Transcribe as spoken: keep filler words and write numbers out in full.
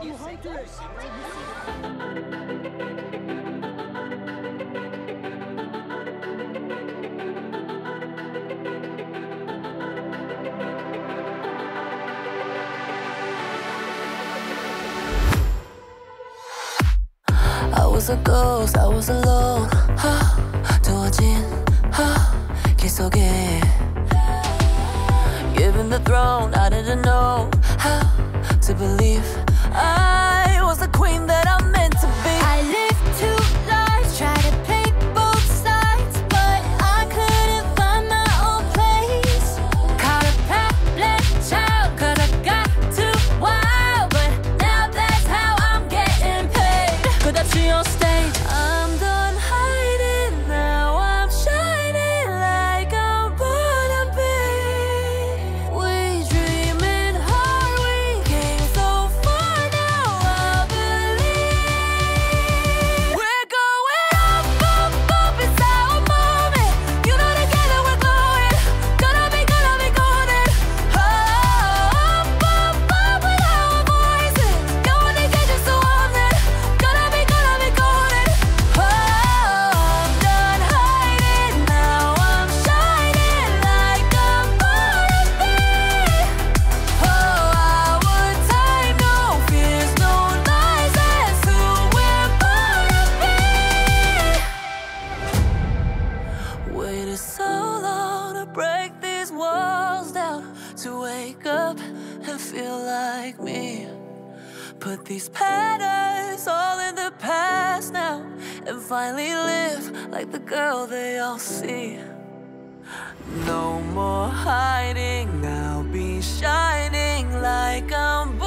You hunters! I was a ghost, I was alone. 두어진 길 속에 Given the throne, I didn't know how to believe I was the queen that I'm meant to be. I lived two lives, tried to play both sides, but I couldn't find my own place. Caught a problem child, cause I got too wild, but now that's how I'm getting paid. 끝없이 on stage, I'm done hiding, now I'm shining like I'm born to be. We dreaming hard, we came so far, now I believe. We're going up, up, up, it's our moment. You know together we're glowing, gonna be, gonna be golden. Up, up, up with our voices, going to get you so on it. Gonna be, gonna be golden. Oh, I'm done hiding, now I'm shining like I'm born to be. Oh, our time, no fears, no lies, that's who we're born to be. waited so long to break these walls down, to wake up and feel like me. Put these patterns all in the past now, and finally live like the girl they all see. No more hiding, now be shining like I'm